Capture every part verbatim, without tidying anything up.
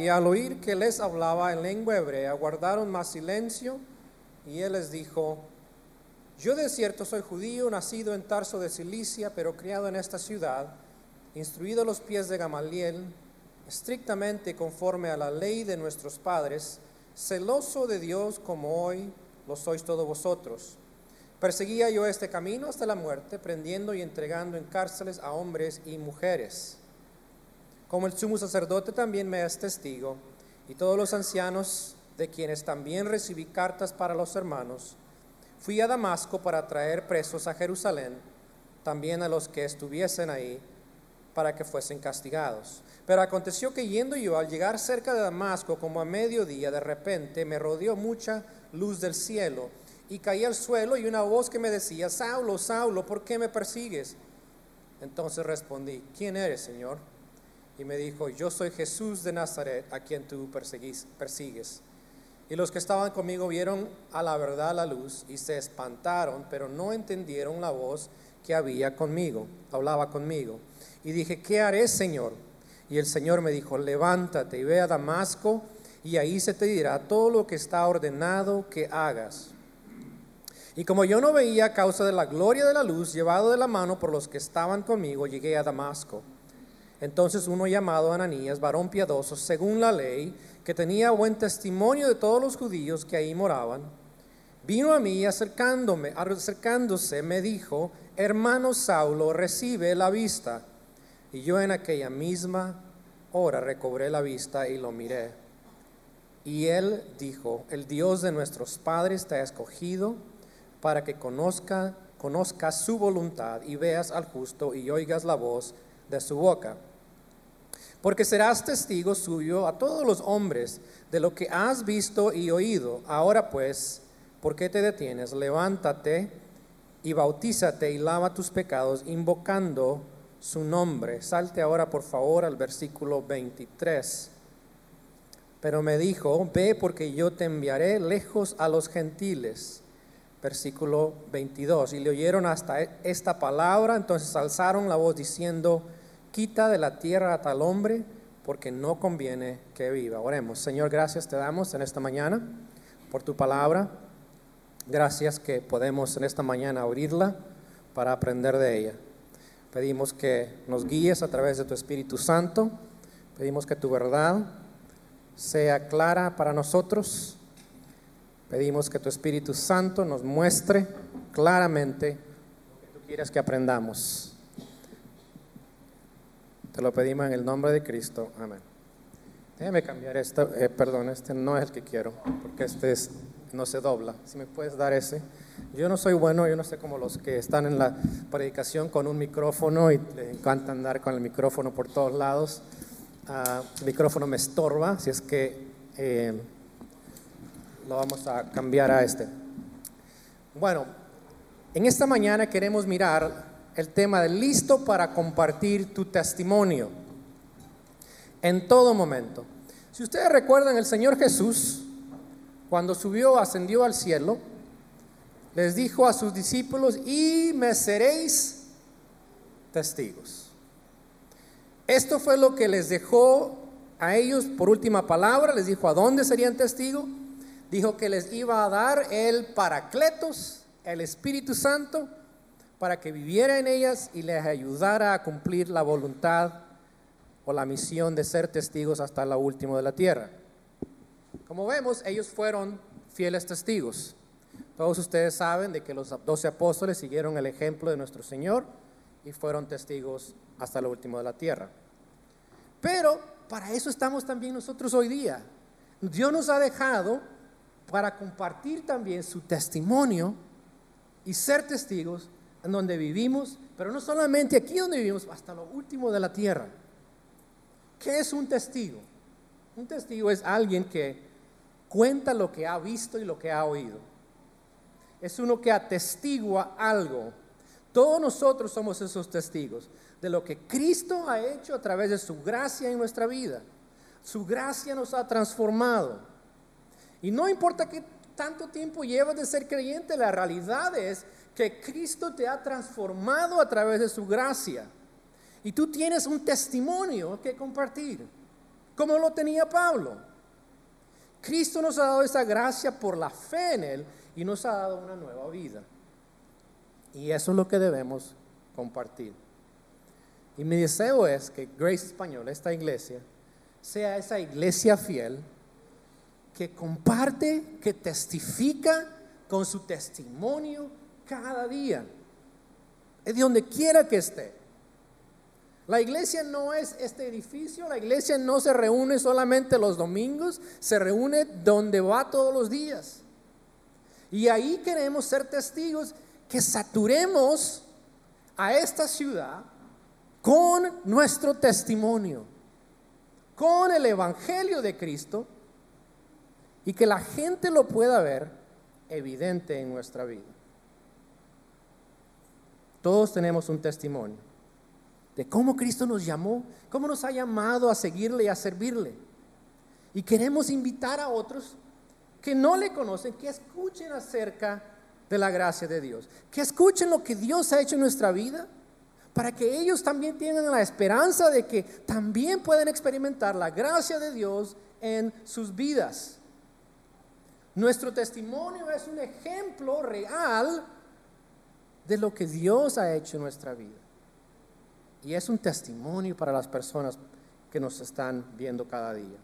Y al oír que les hablaba en lengua hebrea, guardaron más silencio, y él les dijo: yo de cierto soy judío, nacido en Tarso de Cilicia, pero criado en esta ciudad, instruido a los pies de Gamaliel, estrictamente conforme a la ley de nuestros padres, celoso de Dios como hoy lo sois todos vosotros. Perseguía yo este camino hasta la muerte, prendiendo y entregando en cárceles a hombres y mujeres. Como el sumo sacerdote también me es testigo, y todos los ancianos, de quienes también recibí cartas para los hermanos, fui a Damasco para traer presos a Jerusalén, también a los que estuviesen ahí, para que fuesen castigados. Pero aconteció que yendo yo, al llegar cerca de Damasco, como a mediodía, de repente me rodeó mucha luz del cielo, y caí al suelo, y una voz que me decía: Saulo, Saulo, ¿por qué me persigues? Entonces respondí: ¿quién eres, Señor? Y me dijo: yo soy Jesús de Nazaret, a quien tú persigues. Y los que estaban conmigo vieron a la verdad la luz y se espantaron, pero no entendieron la voz que había conmigo, hablaba conmigo. Y dije: ¿qué haré, Señor? Y el Señor me dijo: levántate y ve a Damasco, y ahí se te dirá todo lo que está ordenado que hagas. Y como yo no veía a causa de la gloria de la luz, llevado de la mano por los que estaban conmigo, llegué a Damasco. Entonces uno llamado Ananías, varón piadoso según la ley, que tenía buen testimonio de todos los judíos que ahí moraban, vino a mí y acercándome, acercándose me dijo: hermano Saulo, recibe la vista. Y yo en aquella misma hora recobré la vista y lo miré. Y él dijo: el Dios de nuestros padres te ha escogido para que conozca, conozcas su voluntad y veas al justo y oigas la voz de su boca. Porque serás testigo suyo a todos los hombres de lo que has visto y oído. Ahora pues, ¿por qué te detienes? Levántate y bautízate y lava tus pecados, invocando su nombre. Salte ahora por favor al versículo veintitrés. Pero me dijo: ve, porque yo te enviaré lejos a los gentiles. Versículo veintidós. Y le oyeron hasta esta palabra, entonces alzaron la voz diciendo: quita de la tierra a tal hombre, porque no conviene que viva. Oremos. Señor, gracias te damos en esta mañana por tu palabra. Gracias que podemos en esta mañana abrirla para aprender de ella. Pedimos que nos guíes a través de tu Espíritu Santo. Pedimos que tu verdad sea clara para nosotros. Pedimos que tu Espíritu Santo nos muestre claramente lo que tú quieres que aprendamos. Te lo pedimos en el nombre de Cristo. Amén. Déjame cambiar esto. Eh, perdón, este no es el que quiero, porque este es, no se dobla. Si me puedes dar ese. Yo no soy bueno, yo no sé como los que están en la predicación con un micrófono y les encanta andar con el micrófono por todos lados. Uh, el micrófono me estorba, así es que eh, lo vamos a cambiar a este. Bueno, en esta mañana queremos mirar el tema de listo para compartir tu testimonio en todo momento. Si ustedes recuerdan, el Señor Jesús, cuando subió, ascendió al cielo, les dijo a sus discípulos: y me seréis testigos. Esto fue lo que les dejó a ellos por última palabra. Les dijo a dónde serían testigos. Dijo que les iba a dar el Paracletos, el Espíritu Santo, para que viviera en ellas y les ayudara a cumplir la voluntad o la misión de ser testigos hasta lo último de la tierra. Como vemos, ellos fueron fieles testigos. Todos ustedes saben de que los doce apóstoles siguieron el ejemplo de nuestro Señor y fueron testigos hasta lo último de la tierra. Pero para eso estamos también nosotros hoy día. Dios nos ha dejado para compartir también su testimonio y ser testigos en donde vivimos, pero no solamente aquí donde vivimos, hasta lo último de la tierra. ¿Qué es un testigo? Un testigo es alguien que cuenta lo que ha visto y lo que ha oído. Es uno que atestigua algo. Todos nosotros somos esos testigos de lo que Cristo ha hecho a través de su gracia en nuestra vida. Su gracia nos ha transformado. Y no importa qué tanto tiempo llevas de ser creyente, la realidad es que Cristo te ha transformado a través de su gracia. Y tú tienes un testimonio que compartir. como lo tenía Pablo. Cristo nos ha dado esa gracia por la fe en Él y nos ha dado una nueva vida. Y eso es lo que debemos compartir. Y mi deseo es que Grace Español, esta iglesia, sea esa iglesia fiel que comparte, que testifica con su testimonio cada día, es de donde quiera que esté. La iglesia no es este edificio, la iglesia no se reúne solamente los domingos, se reúne donde va todos los días. Y ahí queremos ser testigos que saturemos a esta ciudad con nuestro testimonio, con el evangelio de Cristo, y que la gente lo pueda ver evidente en nuestra vida. Todos tenemos un testimonio de cómo Cristo nos llamó, cómo nos ha llamado a seguirle y a servirle. Y queremos invitar a otros que no le conocen, que escuchen acerca de la gracia de Dios, que escuchen lo que Dios ha hecho en nuestra vida, para que ellos también tengan la esperanza de que también pueden experimentar la gracia de Dios en sus vidas. Nuestro testimonio es un ejemplo real de lo que Dios ha hecho en nuestra vida. Y es un testimonio para las personas que nos están viendo cada día.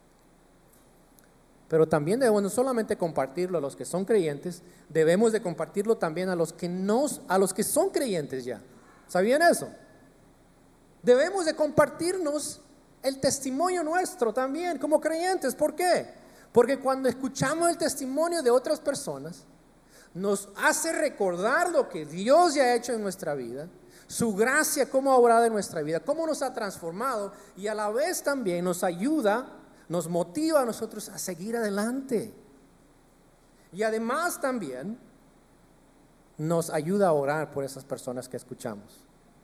Pero también debemos no solamente compartirlo a los que son creyentes, debemos de compartirlo también a los que no, a los que son creyentes ya. ¿Sabían eso? Debemos de compartirnos el testimonio nuestro también como creyentes. ¿Por qué? Porque cuando escuchamos el testimonio de otras personas, nos hace recordar lo que Dios ya ha hecho en nuestra vida, su gracia, cómo ha obrado en nuestra vida, cómo nos ha transformado, y a la vez también nos ayuda, nos motiva a nosotros a seguir adelante. Y además también nos ayuda a orar por esas personas que escuchamos.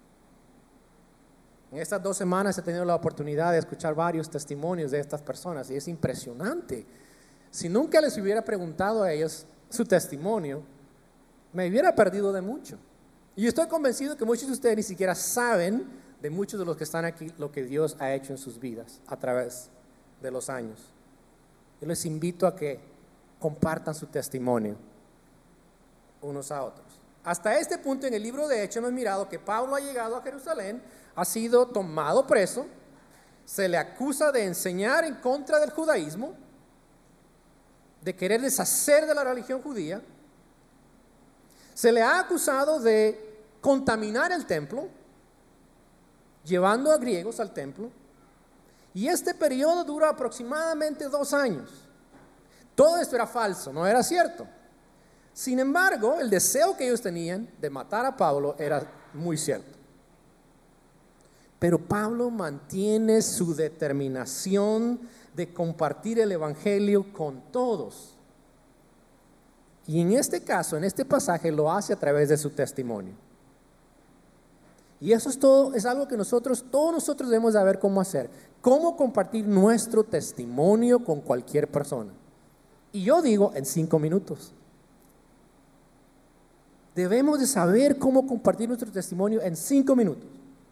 En estas dos semanas he tenido la oportunidad de escuchar varios testimonios de estas personas y es impresionante. Si nunca les hubiera preguntado a ellos su testimonio, me hubiera perdido de mucho. Y estoy convencido que muchos de ustedes ni siquiera saben de muchos de los que están aquí lo que Dios ha hecho en sus vidas a través de los años. Yo les invito a que compartan su testimonio unos a otros. Hasta este punto en el libro de Hechos hemos mirado que Pablo ha llegado a Jerusalén, ha sido tomado preso, se le acusa de enseñar en contra del judaísmo, de querer deshacer de la religión judía, se le ha acusado de contaminar el templo, llevando a griegos al templo, y este periodo dura aproximadamente dos años. Todo esto era falso, no era cierto. Sin embargo, el deseo que ellos tenían de matar a Pablo era muy cierto. Pero Pablo mantiene su determinación de compartir el evangelio con todos. Y en este caso, en este pasaje, lo hace a través de su testimonio. Y eso es todo, es algo que nosotros, todos nosotros debemos saber cómo hacer. Cómo compartir nuestro testimonio con cualquier persona. Y yo digo, en cinco minutos. Debemos de saber cómo compartir nuestro testimonio en cinco minutos.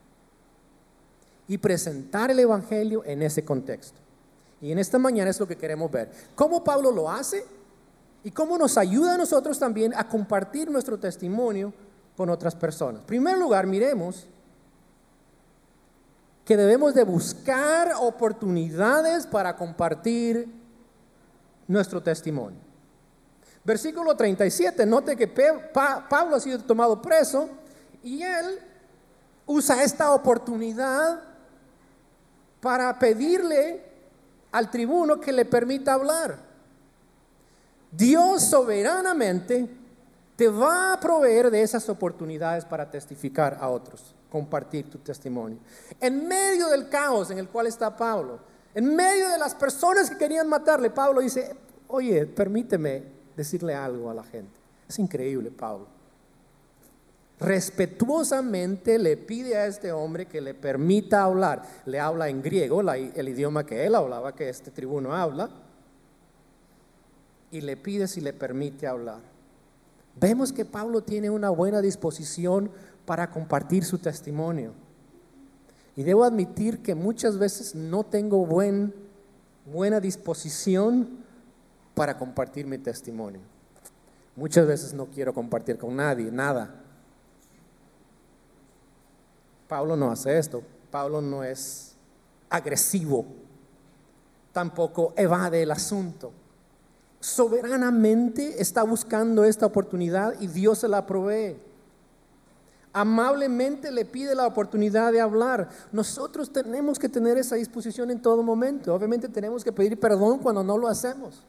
Y presentar el evangelio en ese contexto. Y en esta mañana es lo que queremos ver. Cómo Pablo lo hace y cómo nos ayuda a nosotros también a compartir nuestro testimonio con otras personas. En primer lugar, miremos que debemos de buscar oportunidades para compartir nuestro testimonio. Versículo treinta y siete, note que Pablo ha sido tomado preso y él usa esta oportunidad para pedirle al tribuno que le permita hablar. Dios soberanamente te va a proveer de esas oportunidades para testificar a otros, compartir tu testimonio. En medio del caos en el cual está Pablo, en medio de las personas que querían matarle, Pablo dice, oye, permíteme decirle algo a la gente. Es increíble, Pablo. Respetuosamente le pide a este hombre que le permita hablar. Le habla en griego, la, el idioma que él hablaba, que este tribuno habla, y le pide si le permite hablar. Vemos que Pablo tiene una buena disposición para compartir su testimonio. Y debo admitir que muchas veces no tengo buen, buena disposición para compartir mi testimonio. Muchas veces no quiero compartir con nadie, nada. Pablo no hace esto. Pablo no es agresivo. Tampoco evade el asunto. Soberanamente está buscando esta oportunidad y Dios se la provee. Amablemente le pide la oportunidad de hablar. Nosotros tenemos que tener esa disposición en todo momento. Obviamente tenemos que pedir perdón cuando no lo hacemos.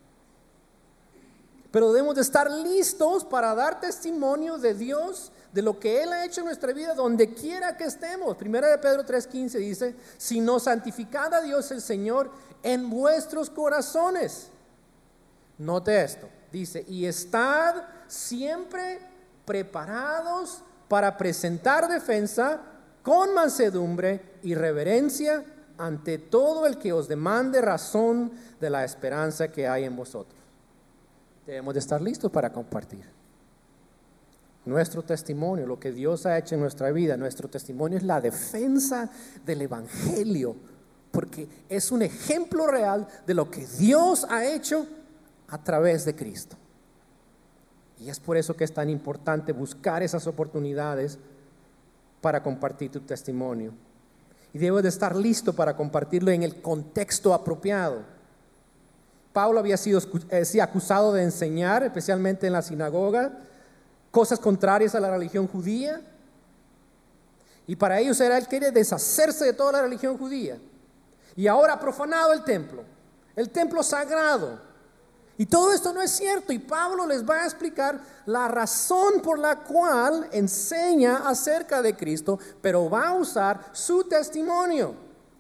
Pero debemos de estar listos para dar testimonio de Dios, de lo que Él ha hecho en nuestra vida, donde quiera que estemos. Primera de Pedro tres quince dice: sino santificad a Dios el Señor en vuestros corazones. Note esto, dice: y estad siempre preparados para presentar defensa con mansedumbre y reverencia ante todo el que os demande razón de la esperanza que hay en vosotros. Debemos de estar listos para compartir nuestro testimonio, lo que Dios ha hecho en nuestra vida. Nuestro testimonio es la defensa del Evangelio, porque es un ejemplo real de lo que Dios ha hecho a través de Cristo. Y es por eso que es tan importante buscar esas oportunidades para compartir tu testimonio. Y debes de estar listo para compartirlo en el contexto apropiado. Pablo había sido eh, sí, acusado de enseñar, especialmente en la sinagoga, cosas contrarias a la religión judía. Y para ellos era él quería deshacerse de toda la religión judía. Y ahora ha profanado el templo, el templo sagrado. Y todo esto no es cierto. Y Pablo les va a explicar la razón por la cual enseña acerca de Cristo, pero va a usar su testimonio.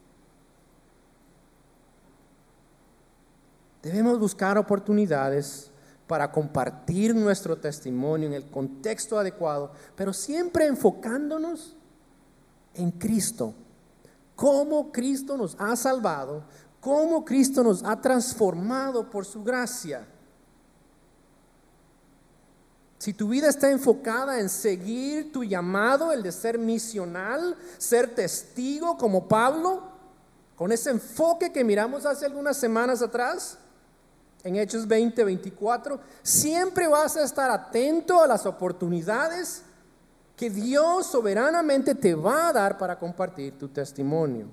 Debemos buscar oportunidades para compartir nuestro testimonio en el contexto adecuado, pero siempre enfocándonos en Cristo. Cómo Cristo nos ha salvado, cómo Cristo nos ha transformado por su gracia. Si tu vida está enfocada en seguir tu llamado, el de ser misional, ser testigo como Pablo, con ese enfoque que miramos hace algunas semanas atrás, en Hechos veinte, veinticuatro, siempre vas a estar atento a las oportunidades que Dios soberanamente te va a dar para compartir tu testimonio.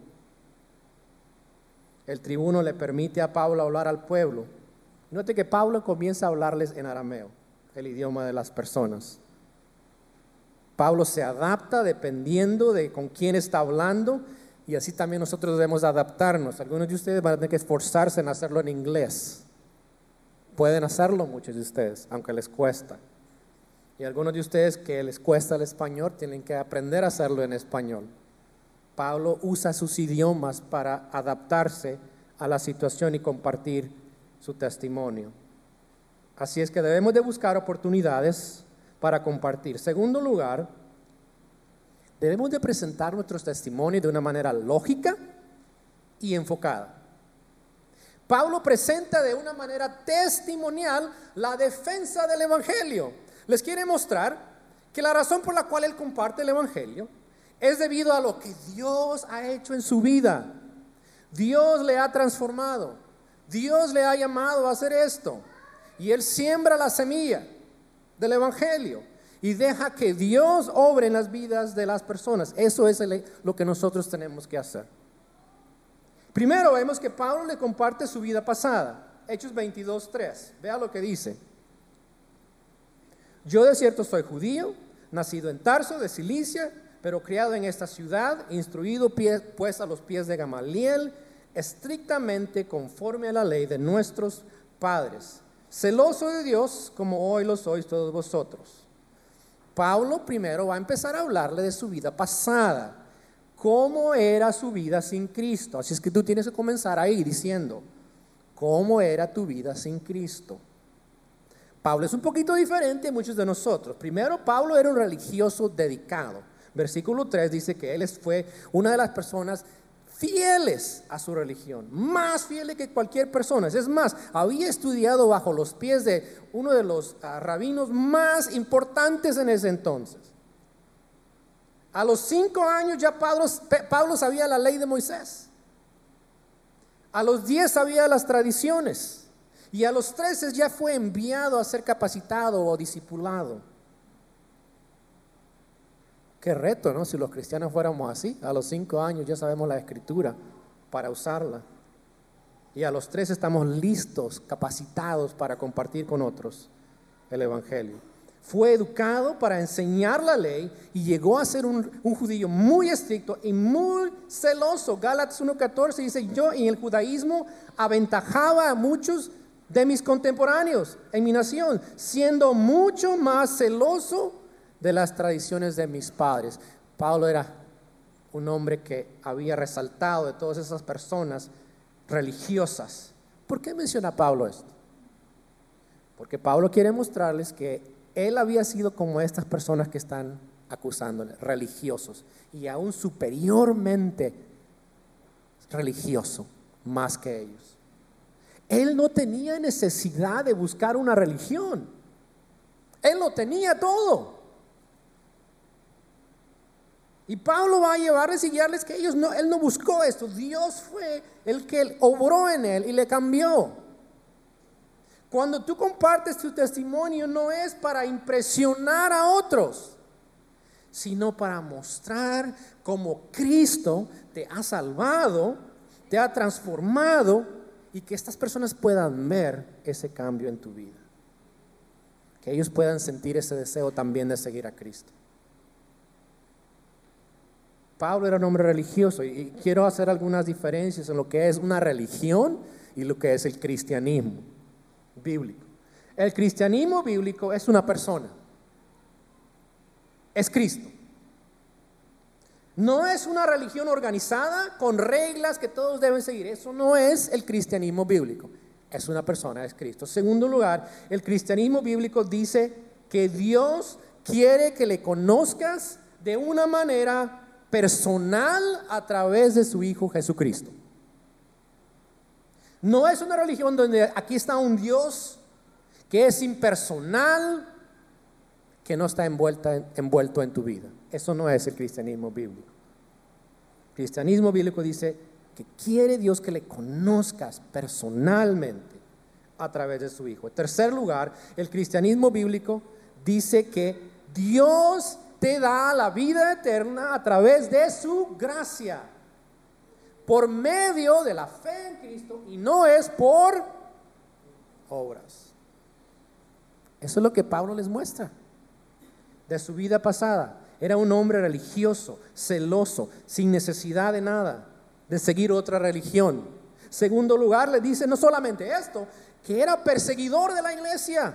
El tribuno le permite a Pablo hablar al pueblo. Note que Pablo comienza a hablarles en arameo, el idioma de las personas. Pablo se adapta dependiendo de con quién está hablando, y así también nosotros debemos adaptarnos. Algunos de ustedes van a tener que esforzarse en hacerlo en inglés. Pueden hacerlo muchos de ustedes, aunque les cuesta. Y algunos de ustedes que les cuesta el español tienen que aprender a hacerlo en español. Pablo usa sus idiomas para adaptarse a la situación y compartir su testimonio. Así es que debemos de buscar oportunidades para compartir. Segundo lugar, debemos de presentar nuestros testimonios de una manera lógica y enfocada. Pablo presenta de una manera testimonial la defensa del Evangelio. Les quiere mostrar que la razón por la cual él comparte el Evangelio es debido a lo que Dios ha hecho en su vida. Dios le ha transformado. Dios le ha llamado a hacer esto. Y él siembra la semilla del Evangelio y deja que Dios obre en las vidas de las personas. Eso es el, lo que nosotros tenemos que hacer. Primero vemos que Pablo le comparte su vida pasada. Hechos veintidós, tres. Vea lo que dice. Yo de cierto soy judío, nacido en Tarso de Cilicia, pero criado en esta ciudad, instruido pie, pues a los pies de Gamaliel, estrictamente conforme a la ley de nuestros padres, celoso de Dios como hoy lo sois todos vosotros. Pablo primero va a empezar a hablarle de su vida pasada. ¿Cómo era su vida sin Cristo? Así es que tú tienes que comenzar ahí diciendo, ¿cómo era tu vida sin Cristo? Pablo es un poquito diferente a muchos de nosotros. Primero, Pablo era un religioso dedicado. Versículo tres dice que él fue una de las personas fieles a su religión, más fieles que cualquier persona. Es más, había estudiado bajo los pies de uno de los uh, rabinos más importantes en ese entonces. A los cinco años ya Pablo, Pablo sabía la ley de Moisés. A los diez sabía las tradiciones. Y a los trece ya fue enviado a ser capacitado o discipulado. Qué reto, ¿no? Si los cristianos fuéramos así. A los cinco años ya sabemos la escritura para usarla. Y a los trece estamos listos, capacitados para compartir con otros el evangelio. Fue educado para enseñar la ley y llegó a ser un, un judío muy estricto y muy celoso. Gálatas uno catorce dice: yo en el judaísmo aventajaba a muchos de mis contemporáneos en mi nación, siendo mucho más celoso de las tradiciones de mis padres. Pablo era un hombre que había resaltado de todas esas personas religiosas. ¿Por qué menciona Pablo esto? Porque Pablo quiere mostrarles que él había sido como estas personas que están acusándole, religiosos, y aún superiormente religioso, más que ellos. Él no tenía necesidad de buscar una religión. Él lo tenía todo. Y Pablo va a llevarles y guiarles que ellos no, él no buscó esto. Dios fue el que obró en él y le cambió. Cuando tú compartes tu testimonio, no es para impresionar a otros, sino para mostrar cómo Cristo te ha salvado, te ha transformado, y que estas personas puedan ver ese cambio en tu vida, que ellos puedan sentir ese deseo también de seguir a Cristo. Pablo era un hombre religioso, y quiero hacer algunas diferencias en lo que es una religión y lo que es el cristianismo bíblico. El cristianismo bíblico es una persona, es Cristo. No es una religión organizada con reglas que todos deben seguir. Eso no es el cristianismo bíblico. Es una persona, es Cristo. Segundo lugar, el cristianismo bíblico dice que Dios quiere que le conozcas de una manera personal a través de su Hijo Jesucristo. No es una religión donde aquí está un Dios que es impersonal, que no está envuelta, envuelto en tu vida. Eso no es el cristianismo bíblico. El cristianismo bíblico dice que quiere Dios que le conozcas personalmente a través de su Hijo. En tercer lugar, el cristianismo bíblico dice que Dios te da la vida eterna a través de su gracia, por medio de la fe en Cristo, y no es por obras. Eso es lo que Pablo les muestra de su vida pasada. Era un hombre religioso, celoso, sin necesidad de nada, de seguir otra religión. Segundo lugar, le dice no solamente esto, que era perseguidor de la iglesia.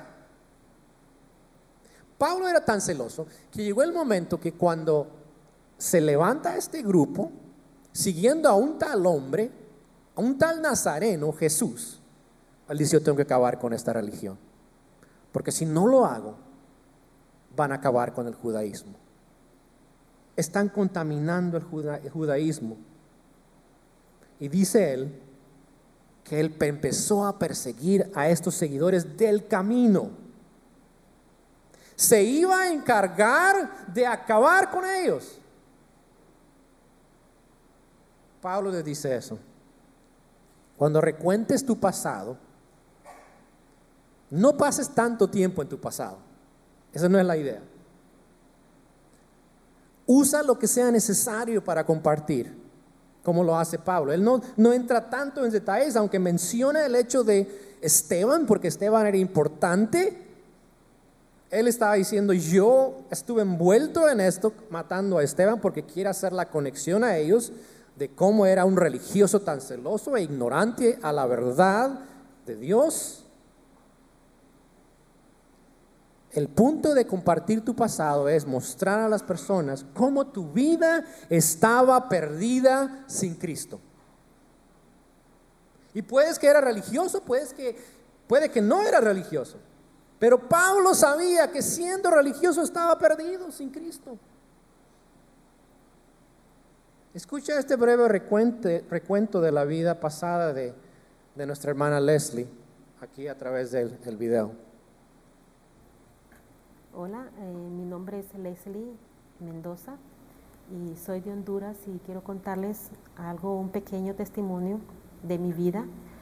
Pablo era tan celoso que llegó el momento que cuando se levanta este grupo siguiendo a un tal hombre, a un tal nazareno, Jesús, él dice: yo tengo que acabar con esta religión, porque si no lo hago, van a acabar con el judaísmo. Están contaminando el, juda, el judaísmo. Y dice él que él empezó a perseguir a estos seguidores del camino. Se iba a encargar de acabar con ellos. Pablo les dice eso: cuando recuentes tu pasado, no pases tanto tiempo en tu pasado. Esa no es la idea. Usa lo que sea necesario para compartir, como lo hace Pablo. Él no, no entra tanto en detalles, aunque menciona el hecho de Esteban, porque Esteban era importante. Él estaba diciendo: yo estuve envuelto en esto, matando a Esteban, porque quiere hacer la conexión a ellos de cómo era un religioso tan celoso e ignorante a la verdad de Dios. El punto de compartir tu pasado es mostrar a las personas cómo tu vida estaba perdida sin Cristo. Y puedes que era religioso, puedes que, puede que no era religioso, pero Pablo sabía que siendo religioso estaba perdido sin Cristo. Escucha este breve recuento, recuento de la vida pasada de, de nuestra hermana Leslie, aquí a través del, del video. Hola, eh, mi nombre es Leslie Mendoza. y soy de Honduras y quiero contarles algo, un pequeño testimonio de mi vida.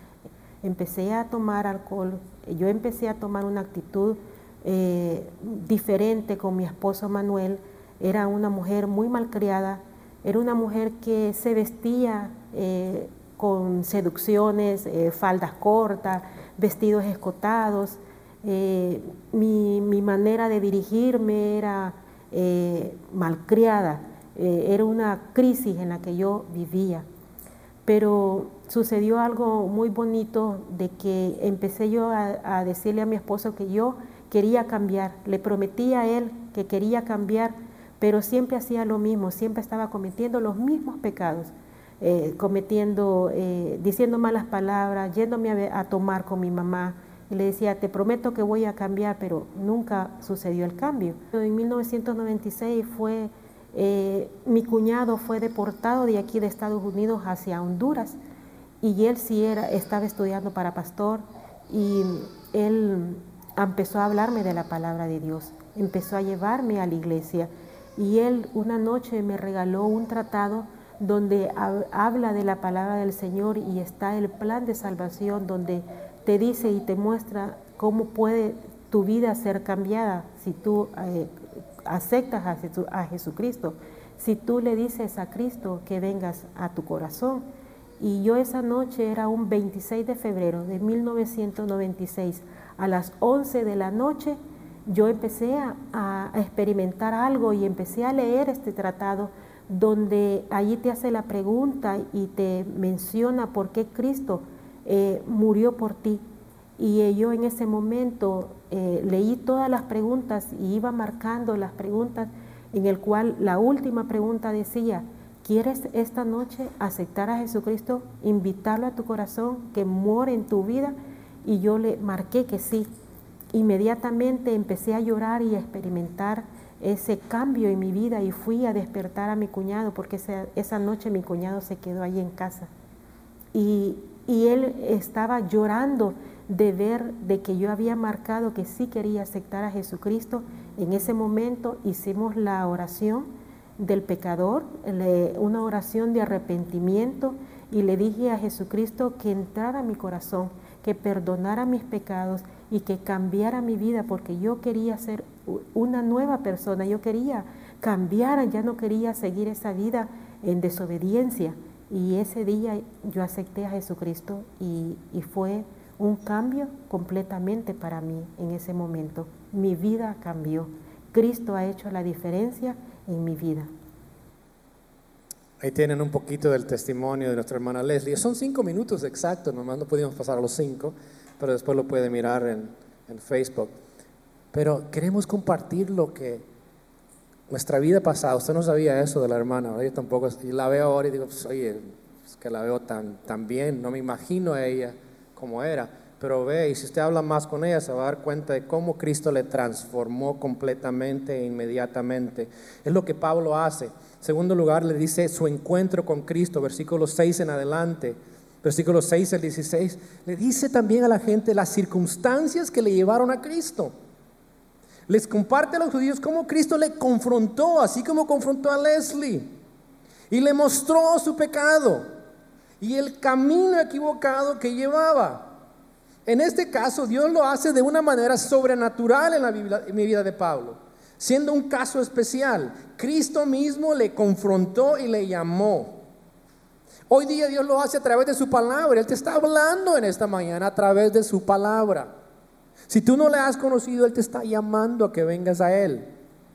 Empecé a tomar alcohol, yo empecé a tomar una actitud eh, diferente con mi esposo Manuel. Era una mujer muy malcriada, era una mujer que se vestía eh, con seducciones, eh, faldas cortas, vestidos escotados. Eh, mi, mi manera de dirigirme era eh, malcriada, eh, era una crisis en la que yo vivía. Pero sucedió algo muy bonito de que empecé yo a, a decirle a mi esposo que yo quería cambiar. Le prometí a él que quería cambiar, pero siempre hacía lo mismo, siempre estaba cometiendo los mismos pecados, eh, cometiendo, eh, diciendo malas palabras, yéndome a, a tomar con mi mamá. Y le decía, te prometo que voy a cambiar, pero nunca sucedió el cambio. En mil novecientos noventa y seis fue... Eh, mi cuñado fue deportado de aquí de Estados Unidos hacia Honduras y él sí era, estaba estudiando para pastor y él empezó a hablarme de la palabra de Dios, empezó a llevarme a la iglesia y él una noche me regaló un tratado donde habla de la palabra del Señor y está el plan de salvación donde te dice y te muestra cómo puede tu vida ser cambiada si tú eh, aceptas a, Jesu, a Jesucristo, si tú le dices a Cristo que vengas a tu corazón. Y yo esa noche, era un veintiséis de febrero de mil novecientos noventa y seis, a las once de la noche, yo empecé a, a experimentar algo y empecé a leer este tratado donde allí te hace la pregunta y te menciona por qué Cristo eh, murió por ti. Y yo en ese momento eh, leí todas las preguntas y iba marcando las preguntas, en el cual la última pregunta decía, ¿quieres esta noche aceptar a Jesucristo, invitarlo a tu corazón, que more en tu vida? Y yo le marqué que sí. Inmediatamente empecé a llorar y a experimentar ese cambio en mi vida y fui a despertar a mi cuñado, porque esa, esa noche mi cuñado se quedó ahí en casa. Y, y él estaba llorando de ver de que yo había marcado que sí quería aceptar a Jesucristo. En ese momento hicimos la oración del pecador, una oración de arrepentimiento, y le dije a Jesucristo que entrara a mi corazón, que perdonara mis pecados y que cambiara mi vida, porque yo quería ser una nueva persona, yo quería cambiar, ya no quería seguir esa vida en desobediencia. Y ese día yo acepté a Jesucristo y, y fue un cambio completamente para mí en ese momento. Mi vida cambió. Cristo ha hecho la diferencia en mi vida. Ahí tienen un poquito del testimonio de nuestra hermana Leslie. Son cinco minutos exactos, nomás no pudimos pasar a los cinco, pero después lo puede mirar en, en Facebook. Pero queremos compartir lo que nuestra vida pasada. Usted no sabía eso de la hermana, ¿verdad? Yo tampoco, y la veo ahora y digo, pues, oye, es que la veo tan, tan bien, no me imagino a ella como era, pero ve, y si usted habla más con ella se va a dar cuenta de cómo Cristo le transformó completamente e inmediatamente. Es lo que Pablo hace. En segundo lugar, le dice su encuentro con Cristo, versículo seis en adelante, versículo seis al dieciséis, le dice también a la gente las circunstancias que le llevaron a Cristo. Les comparte a los judíos cómo Cristo le confrontó, así como confrontó a Leslie, y le mostró su pecado y el camino equivocado que llevaba. En este caso, Dios lo hace de una manera sobrenatural en la Biblia, en mi vida de Pablo, siendo un caso especial. Cristo mismo le confrontó y le llamó. Hoy día Dios lo hace a través de su palabra. Él te está hablando en esta mañana a través de su palabra. Si tú no le has conocido, Él te está llamando a que vengas a Él.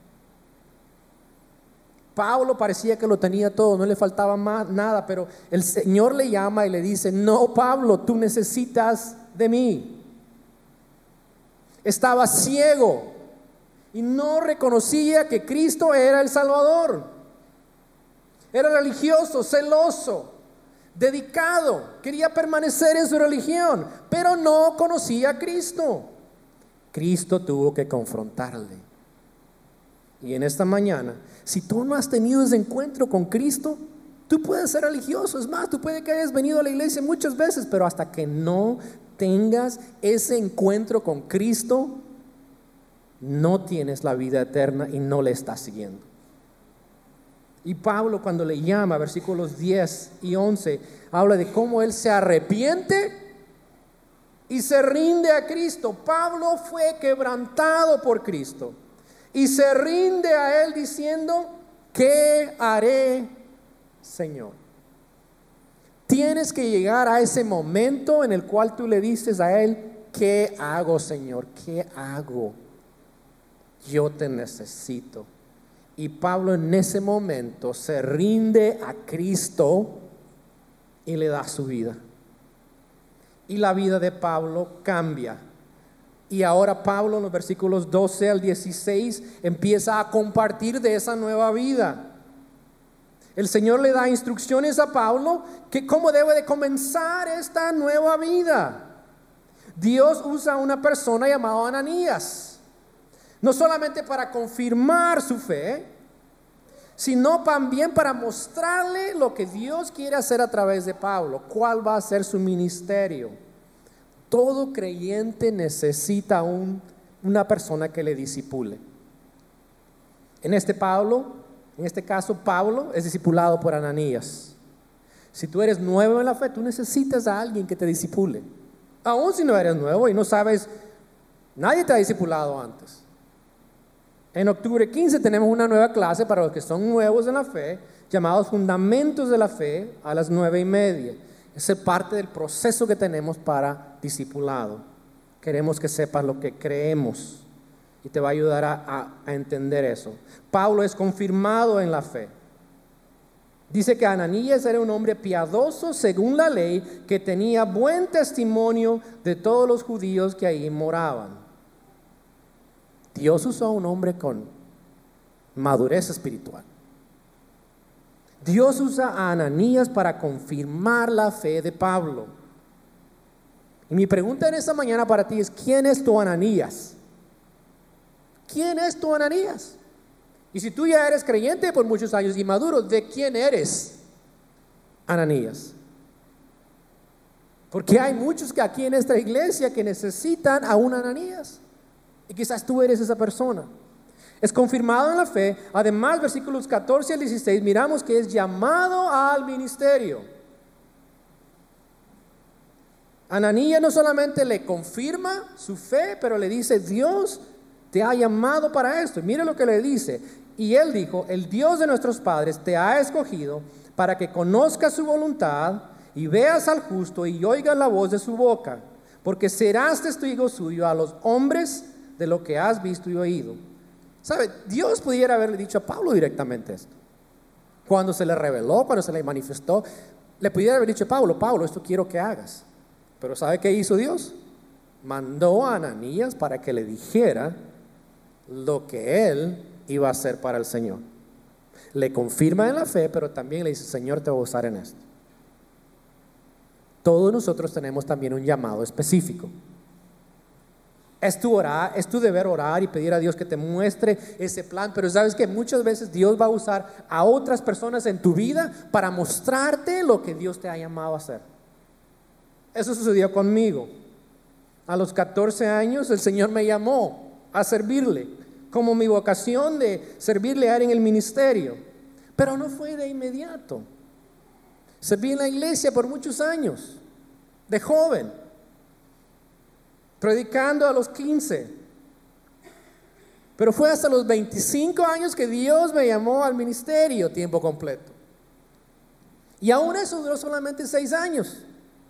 Pablo parecía que lo tenía todo, no le faltaba más, nada, pero el Señor le llama y le dice, no, Pablo, tú necesitas de mí. Estaba ciego y no reconocía que Cristo era el Salvador. Era religioso, celoso, dedicado, quería permanecer en su religión, pero no conocía a Cristo. Cristo tuvo que confrontarle. Y en esta mañana, si tú no has tenido ese encuentro con Cristo, tú puedes ser religioso. Es más, tú puedes que hayas venido a la iglesia muchas veces, pero hasta que no tengas ese encuentro con Cristo, no tienes la vida eterna y no le estás siguiendo. Y Pablo, cuando le llama, versículos diez y once, habla de cómo él se arrepiente y se rinde a Cristo. Pablo fue quebrantado por Cristo y se rinde a él diciendo: ¿qué haré, Señor? Tienes que llegar a ese momento en el cual tú le dices a él: ¿qué hago, Señor? ¿Qué hago? Yo te necesito. Y Pablo en ese momento se rinde a Cristo y le da su vida. Y la vida de Pablo cambia. Y ahora Pablo en los versículos doce al dieciséis empieza a compartir de esa nueva vida. El Señor le da instrucciones a Pablo que cómo debe de comenzar esta nueva vida. Dios usa a una persona llamada Ananías, no solamente para confirmar su fe, sino también para mostrarle lo que Dios quiere hacer a través de Pablo, cuál va a ser su ministerio. Todo creyente necesita un, una persona que le discipule. En este Pablo, en este caso Pablo es discipulado por Ananías. Si tú eres nuevo en la fe, tú necesitas a alguien que te discipule. Aún si no eres nuevo y no sabes, nadie te ha discipulado antes. En octubre quince tenemos una nueva clase para los que son nuevos en la fe, llamados Fundamentos de la Fe, a las nueve y media. Esa es parte del proceso que tenemos para discipulado. Queremos que sepas lo que creemos y te va a ayudar a, a, a entender eso. Pablo es confirmado en la fe. Dice que Ananías era un hombre piadoso según la ley, que tenía buen testimonio de todos los judíos que ahí moraban. Dios usó a un hombre con madurez espiritual. Dios usa a Ananías para confirmar la fe de Pablo. Y mi pregunta en esta mañana para ti es: ¿quién es tu Ananías? ¿Quién es tu Ananías? Y si tú ya eres creyente por muchos años y maduro, ¿de quién eres Ananías? Porque hay muchos que aquí en esta iglesia que necesitan a un Ananías. Y quizás tú eres esa persona. Es confirmado en la fe. Además, versículos catorce al dieciséis, miramos que es llamado al ministerio. Ananías no solamente le confirma su fe, pero le dice: Dios te ha llamado para esto. Mire lo que le dice. Y él dijo: el Dios de nuestros padres te ha escogido para que conozcas su voluntad y veas al justo y oigas la voz de su boca, porque serás testigo suyo a los hombres de lo que has visto y oído. ¿Sabe? Dios pudiera haberle dicho a Pablo directamente esto. Cuando se le reveló, cuando se le manifestó, le pudiera haber dicho a Pablo: Pablo, esto quiero que hagas. Pero ¿sabe qué hizo Dios? Mandó a Ananías para que le dijera lo que él iba a hacer para el Señor. Le confirma en la fe, pero también le dice: Señor, te voy a usar en esto. Todos nosotros tenemos también un llamado específico. Es tu orar, es tu deber orar y pedir a Dios que te muestre ese plan, pero sabes que muchas veces Dios va a usar a otras personas en tu vida para mostrarte lo que Dios te ha llamado a hacer. Eso sucedió conmigo. A los catorce años el Señor me llamó a servirle, como mi vocación de servirle a Él en el ministerio, pero no fue de inmediato. Serví en la iglesia por muchos años, de joven, predicando a los quince. Pero fue hasta los veinticinco años que Dios me llamó al ministerio tiempo completo. Y aún eso duró solamente seis años.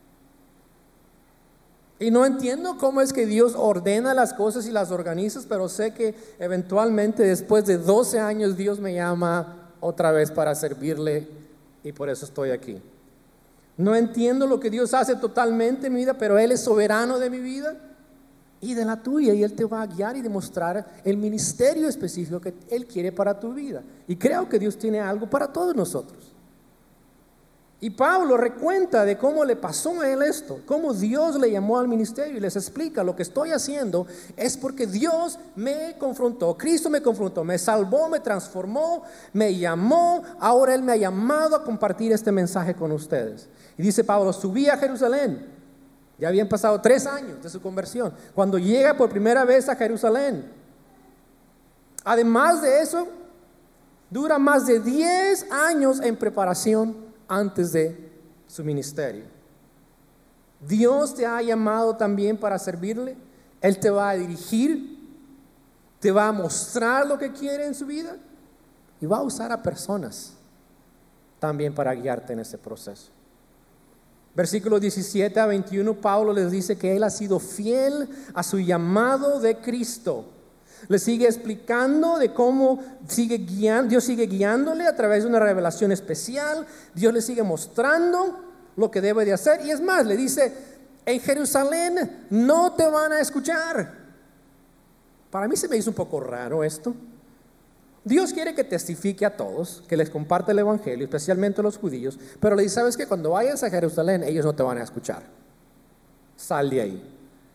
Y no entiendo cómo es que Dios ordena las cosas y las organiza, pero sé que eventualmente después de doce años Dios me llama otra vez para servirle, y por eso estoy aquí. No entiendo lo que Dios hace totalmente en mi vida, pero Él es soberano de mi vida y de la tuya, y Él te va a guiar y demostrar el ministerio específico que Él quiere para tu vida. Y creo que Dios tiene algo para todos nosotros. Y Pablo recuenta de cómo le pasó a él esto, cómo Dios le llamó al ministerio, y les explica: lo que estoy haciendo es porque Dios me confrontó, Cristo me confrontó, me salvó, me transformó, me llamó, ahora Él me ha llamado a compartir este mensaje con ustedes. Y dice Pablo: subí a Jerusalén. Ya habían pasado tres años de su conversión, cuando llega por primera vez a Jerusalén. Además de eso, Dura más de diez años en preparación antes de su ministerio. Dios te ha llamado también para servirle. Él te va a dirigir, te va a mostrar lo que quiere en su vida y va a usar a personas también para guiarte en ese proceso. Versículos diecisiete a veintiuno, Pablo les dice que él ha sido fiel a su llamado de Cristo. Le sigue explicando de cómo sigue guiando, Dios sigue guiándole a través de una revelación especial. Dios le sigue mostrando lo que debe de hacer. Y es más, le dice, en Jerusalén no te van a escuchar. Para mí se me hizo un poco raro esto. Dios quiere que testifique a todos, que les comparte el evangelio, especialmente a los judíos, pero le dice, ¿sabes qué? Cuando vayas a Jerusalén, ellos no te van a escuchar. Sal de ahí.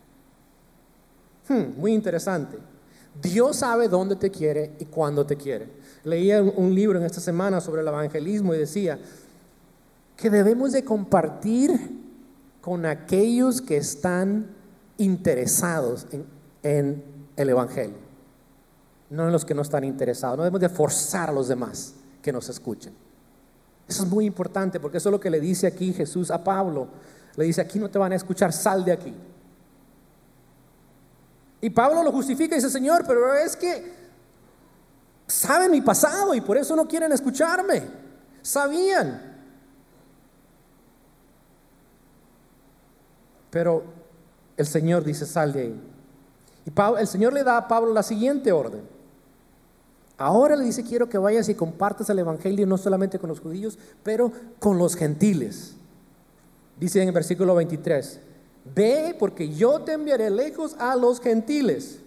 Hmm, muy interesante. Dios sabe dónde te quiere y cuándo te quiere. Leía un libro en esta semana sobre el evangelismo y decía que debemos de compartir con aquellos que están interesados en, en el evangelio, no en los que no están interesados. No debemos de forzar a los demás que nos escuchen. Eso es muy importante, porque eso es lo que le dice aquí Jesús a Pablo. Le dice, aquí no te van a escuchar, sal de aquí. Y Pablo lo justifica y dice, Señor, pero es que saben mi pasado y por eso no quieren escucharme. Sabían. Pero el Señor dice, sal de ahí. Y Pablo, el Señor le da a Pablo la siguiente orden. Ahora le dice, quiero que vayas y compartas el evangelio no solamente con los judíos, pero con los gentiles. Dice en el versículo veintitrés, ve porque yo te enviaré lejos a los gentiles.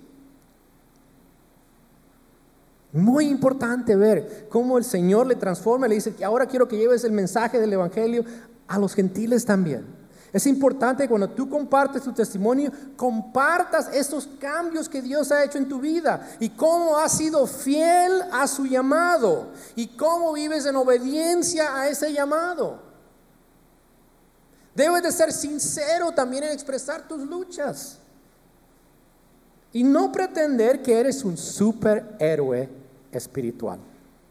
Muy importante ver cómo el Señor le transforma. Le dice que ahora quiero que lleves el mensaje del evangelio a los gentiles también. Es importante que cuando tú compartes tu testimonio, compartas esos cambios que Dios ha hecho en tu vida y cómo has sido fiel a su llamado y cómo vives en obediencia a ese llamado. Debes de ser sincero también en expresar tus luchas y no pretender que eres un superhéroe espiritual.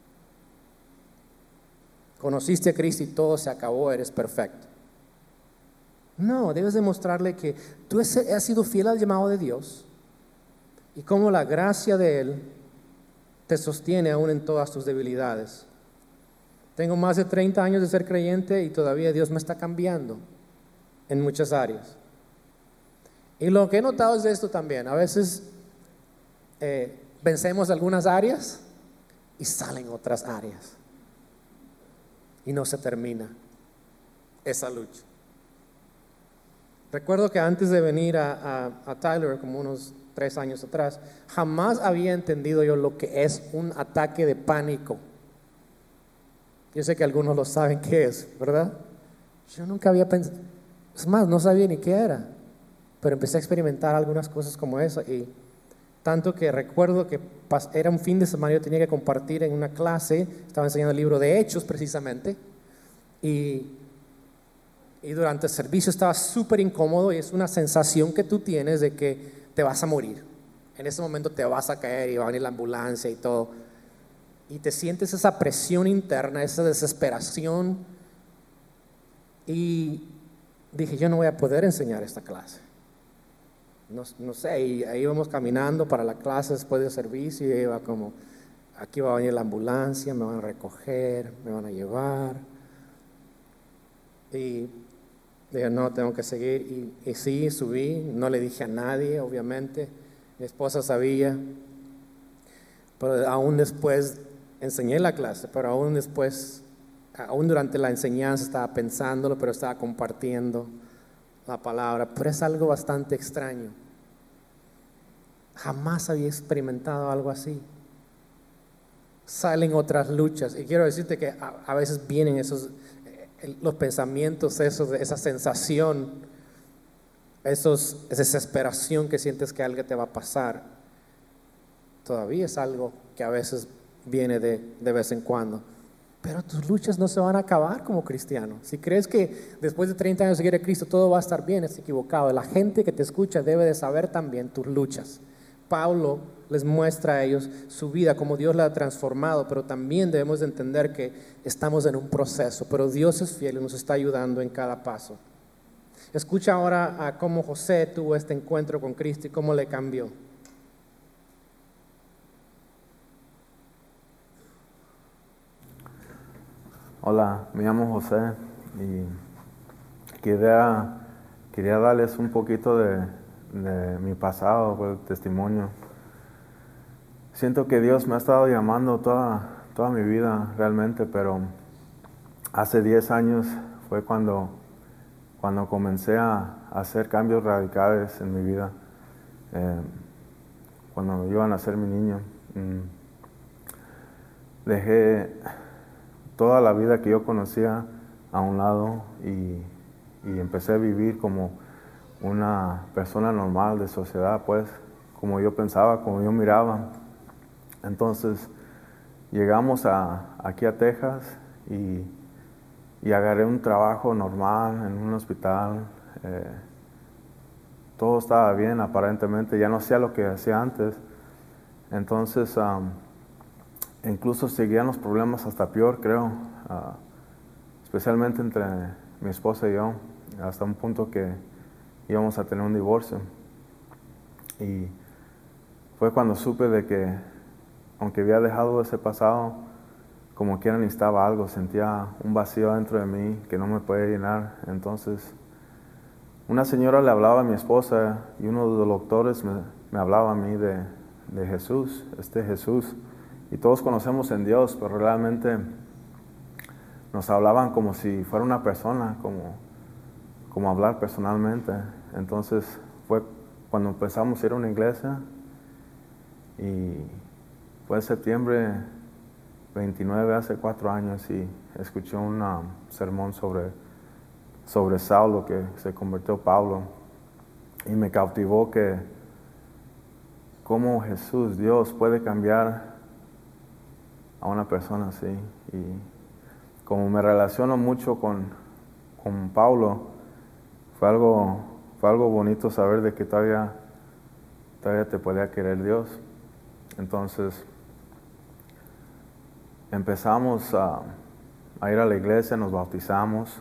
Conociste a Cristo y todo se acabó, eres perfecto. No, debes demostrarle que tú has sido fiel al llamado de Dios y cómo la gracia de Él te sostiene aún en todas tus debilidades. Tengo más de treinta años de ser creyente y todavía Dios me está cambiando en muchas áreas. Y lo que he notado es esto también. A veces eh, vencemos algunas áreas y salen otras áreas y no se termina esa lucha. Recuerdo que antes de venir a, a, a Tyler, como unos tres años atrás, jamás había entendido yo lo que es un ataque de pánico. Yo sé que algunos lo saben qué es, ¿verdad? Yo nunca había pensado, es más, no sabía ni qué era, pero empecé a experimentar algunas cosas como eso, y tanto que recuerdo que era un fin de semana, yo tenía que compartir en una clase, estaba enseñando el libro de Hechos precisamente, y Y durante el servicio estaba súper incómodo y es una sensación que tú tienes de que te vas a morir. En ese momento te vas a caer y va a venir la ambulancia y todo. Y te sientes esa presión interna, esa desesperación. Y dije, yo no voy a poder enseñar esta clase. No, no sé, y ahí íbamos caminando para la clase después del servicio y iba como, aquí va a venir la ambulancia, me van a recoger, me van a llevar. Y dije, no, tengo que seguir. Y, y sí, subí, no le dije a nadie, obviamente. Mi esposa sabía. Pero aún después, enseñé la clase, pero aún después, aún durante la enseñanza estaba pensándolo, pero estaba compartiendo la palabra. Pero es algo bastante extraño. Jamás había experimentado algo así. Salen otras luchas. Y quiero decirte que a, a veces vienen esos... los pensamientos, esos, esa sensación, esos, esa desesperación que sientes que algo te va a pasar, todavía es algo que a veces viene de, de vez en cuando. Pero tus luchas no se van a acabar como cristiano. Si crees que después de treinta años de seguir a Cristo todo va a estar bien, es equivocado. La gente que te escucha debe de saber también tus luchas, Pablo les muestra a ellos su vida, como Dios la ha transformado, pero también debemos de entender que estamos en un proceso, pero Dios es fiel y nos está ayudando en cada paso. Escucha ahora a cómo José tuvo este encuentro con Cristo y cómo le cambió. Hola, me llamo José y quería, quería darles un poquito de, de mi pasado, el testimonio. Siento que Dios me ha estado llamando toda, toda mi vida realmente, pero hace diez años fue cuando, cuando comencé a, a hacer cambios radicales en mi vida. Eh, cuando iba a nacer mi niño, mmm, dejé toda la vida que yo conocía a un lado y, y empecé a vivir como una persona normal de sociedad, pues, como yo pensaba, como yo miraba. Entonces, llegamos a, aquí a Texas y, y agarré un trabajo normal en un hospital. Eh, todo estaba bien, aparentemente, ya no hacía lo que hacía antes. Entonces, um, incluso seguían los problemas hasta peor, creo, uh, especialmente entre mi esposa y yo, hasta un punto que íbamos a tener un divorcio. Y fue cuando supe de que, aunque había dejado ese pasado, como quiera necesitaba algo, sentía un vacío dentro de mí que no me podía llenar. Entonces, una señora le hablaba a mi esposa y uno de los doctores me, me hablaba a mí de, de Jesús, este Jesús. Y todos conocemos en Dios, pero realmente nos hablaban como si fuera una persona, como, como hablar personalmente. Entonces fue cuando empezamos a ir a una iglesia y fue en septiembre veintinueve, hace cuatro años, y escuché un um, sermón sobre, sobre Saulo, que se convirtió Pablo, y me cautivó que cómo Jesús, Dios, puede cambiar a una persona así. Y como me relaciono mucho con, con Pablo, fue algo, fue algo bonito saber de que todavía, todavía te podía querer Dios. Entonces empezamos a, a ir a la iglesia, nos bautizamos,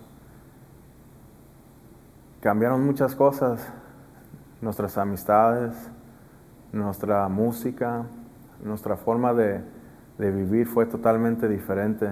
cambiaron muchas cosas, nuestras amistades, nuestra música, nuestra forma de de vivir fue totalmente diferente.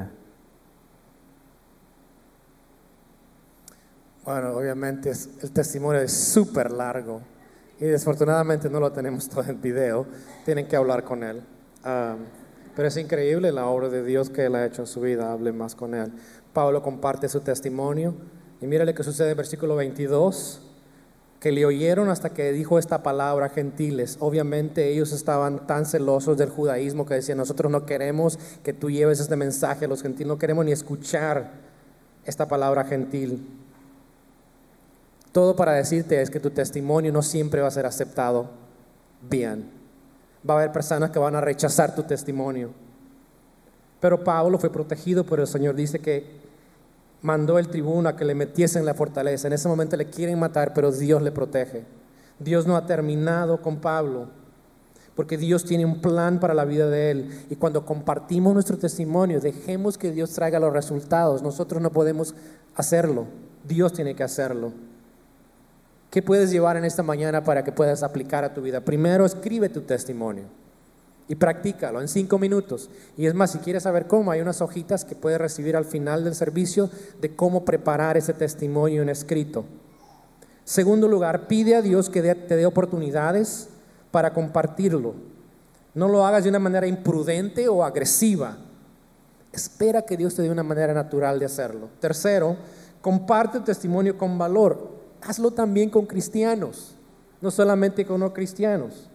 Bueno, obviamente es, el testimonio es súper largo y desafortunadamente no lo tenemos todo en video, tienen que hablar con él. Um, pero es increíble la obra de Dios que él ha hecho en su vida, hable más con él. Pablo comparte su testimonio y mírale qué sucede en el versículo veintidós. Que le oyeron hasta que dijo esta palabra, gentiles. Obviamente ellos estaban tan celosos del judaísmo que decían, nosotros no queremos que tú lleves este mensaje a los gentiles, no queremos ni escuchar esta palabra gentil. Todo para decirte es que tu testimonio no siempre va a ser aceptado bien. Va a haber personas que van a rechazar tu testimonio. Pero Pablo fue protegido por el Señor. Dice que mandó el tribuno a que le metiesen en la fortaleza. En ese momento le quieren matar, pero Dios le protege. Dios no ha terminado con Pablo, porque Dios tiene un plan para la vida de él. Y cuando compartimos nuestro testimonio, dejemos que Dios traiga los resultados. Nosotros no podemos hacerlo, Dios tiene que hacerlo. ¿Qué puedes llevar en esta mañana para que puedas aplicar a tu vida? Primero, escribe tu testimonio y practícalo en cinco minutos. Y es más, si quieres saber cómo, hay unas hojitas que puedes recibir al final del servicio de cómo preparar ese testimonio en escrito. Segundo lugar, pide a Dios que te dé oportunidades para compartirlo. No lo hagas de una manera imprudente o agresiva. Espera que Dios te dé una manera natural de hacerlo. Tercero, comparte tu testimonio con valor. Hazlo también con cristianos, no solamente con no cristianos.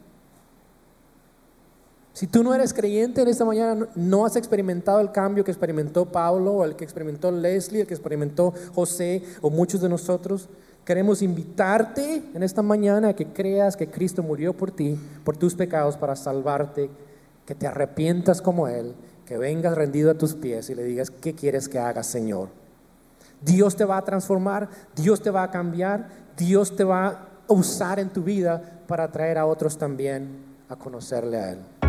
Si tú no eres creyente en esta mañana, no has experimentado el cambio que experimentó Pablo, o el que experimentó Leslie, el que experimentó José, o muchos de nosotros, queremos invitarte en esta mañana a que creas que Cristo murió por ti, por tus pecados, para salvarte, que te arrepientas como Él, que vengas rendido a tus pies y le digas, ¿qué quieres que haga, Señor? Dios te va a transformar, Dios te va a cambiar, Dios te va a usar en tu vida para traer a otros también a conocerle a Él.